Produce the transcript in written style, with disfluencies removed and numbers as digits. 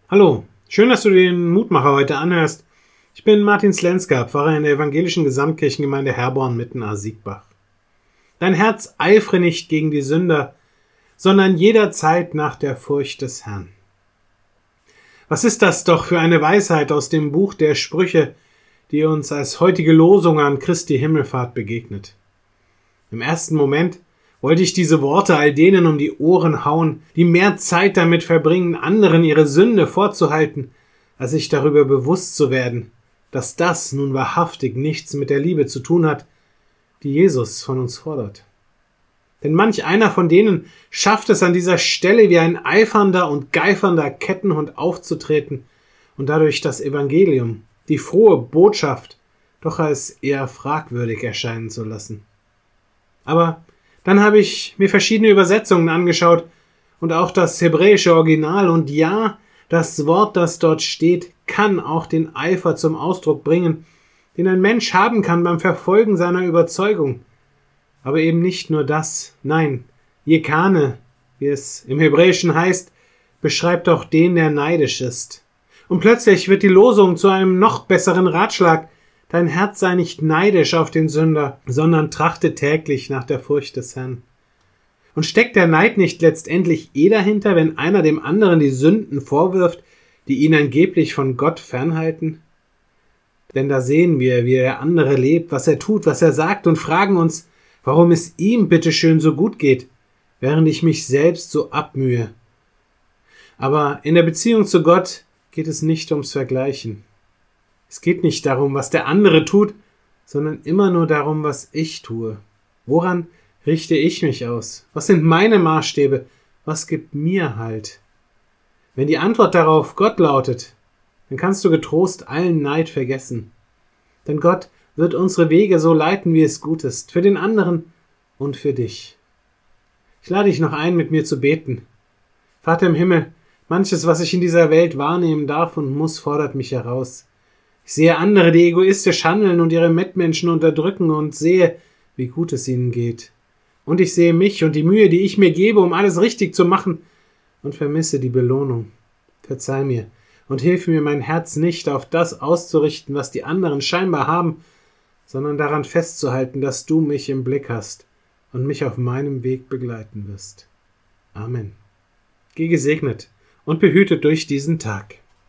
Hallo, schön, dass du den Mutmacher heute anhörst. Ich bin Martin Slenska, Pfarrer in der evangelischen Gesamtkirchengemeinde Herborn mitten Siegbach. Dein Herz eifre nicht gegen die Sünder, sondern jederzeit nach der Furcht des Herrn. Was ist das doch für eine Weisheit aus dem Buch der Sprüche, die uns als heutige Losung an Christi Himmelfahrt begegnet? Im ersten Moment wollte ich diese Worte all denen um die Ohren hauen, die mehr Zeit damit verbringen, anderen ihre Sünde vorzuhalten, als sich darüber bewusst zu werden, dass das nun wahrhaftig nichts mit der Liebe zu tun hat, die Jesus von uns fordert. Denn manch einer von denen schafft es an dieser Stelle wie ein eifernder und geifernder Kettenhund aufzutreten und dadurch das Evangelium, die frohe Botschaft, doch als eher fragwürdig erscheinen zu lassen. Aber dann habe ich mir verschiedene Übersetzungen angeschaut und auch das hebräische Original, und ja, das Wort, das dort steht, kann auch den Eifer zum Ausdruck bringen, den ein Mensch haben kann beim Verfolgen seiner Überzeugung. Aber eben nicht nur das, nein, Jekane, wie es im Hebräischen heißt, beschreibt auch den, der neidisch ist. Und plötzlich wird die Losung zu einem noch besseren Ratschlag: Dein Herz sei nicht neidisch auf den Sünder, sondern trachte täglich nach der Furcht des Herrn. Und steckt der Neid nicht letztendlich dahinter, wenn einer dem anderen die Sünden vorwirft, die ihn angeblich von Gott fernhalten? Denn da sehen wir, wie der andere lebt, was er tut, was er sagt, und fragen uns, warum es ihm bitteschön so gut geht, während ich mich selbst so abmühe. Aber in der Beziehung zu Gott geht es nicht ums Vergleichen. Es geht nicht darum, was der andere tut, sondern immer nur darum, was ich tue. Woran richte ich mich aus? Was sind meine Maßstäbe? Was gibt mir Halt? Wenn die Antwort darauf Gott lautet, dann kannst du getrost allen Neid vergessen. Denn Gott wird unsere Wege so leiten, wie es gut ist, für den anderen und für dich. Ich lade dich noch ein, mit mir zu beten. Vater im Himmel, manches, was ich in dieser Welt wahrnehmen darf und muss, fordert mich heraus. Ich sehe andere, die egoistisch handeln und ihre Mitmenschen unterdrücken, und sehe, wie gut es ihnen geht. Und ich sehe mich und die Mühe, die ich mir gebe, um alles richtig zu machen, und vermisse die Belohnung. Verzeih mir und hilf mir, mein Herz nicht auf das auszurichten, was die anderen scheinbar haben, sondern daran festzuhalten, dass du mich im Blick hast und mich auf meinem Weg begleiten wirst. Amen. Geh gesegnet und behütet durch diesen Tag.